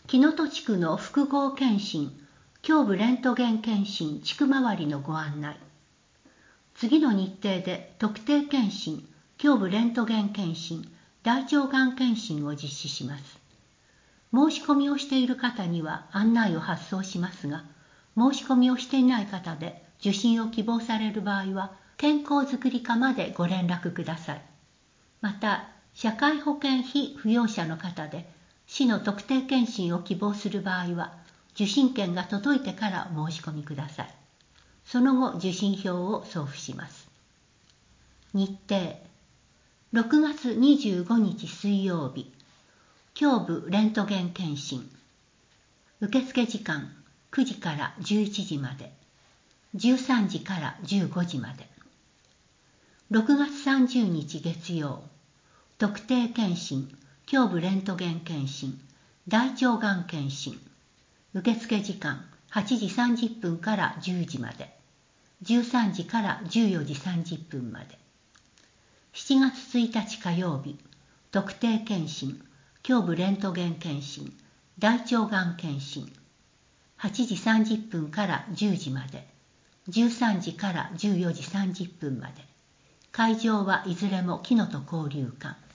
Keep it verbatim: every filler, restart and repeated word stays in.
木の戸地区の複合検診、胸部レントゲン検診地区周りのご案内。次の日程で特定検診、胸部レントゲン検診、大腸がん検診を実施します。申し込みをしている方には案内を発送しますが、申し込みをしていない方で受診を希望される場合は、健康づくり課までご連絡ください。また、社会保険費扶養者の方で、市の特定検診を希望する場合は、受診券が届いてからお申し込みください。その後、受診票を送付します。日程、ろくがつにじゅうごにち水曜日、胸部レントゲン検診。受付時間くじからじゅういちじまで、じゅうさんじからじゅうごじまで。ろくがつさんじゅうにち月曜、特定検診、胸部レントゲン検診、大腸がん検診。受付時間はちじさんじゅっぷんからじゅうじまで、じゅうさんじからじゅうよじさんじゅっぷんまで。しちがつついたち火曜日、特定検診、胸部レントゲン検診、大腸がん検診。はちじさんじゅっぷんからじゅうじまで、じゅうさんじからじゅうよじさんじゅっぷんまで。会場はいずれも木の戸交流館。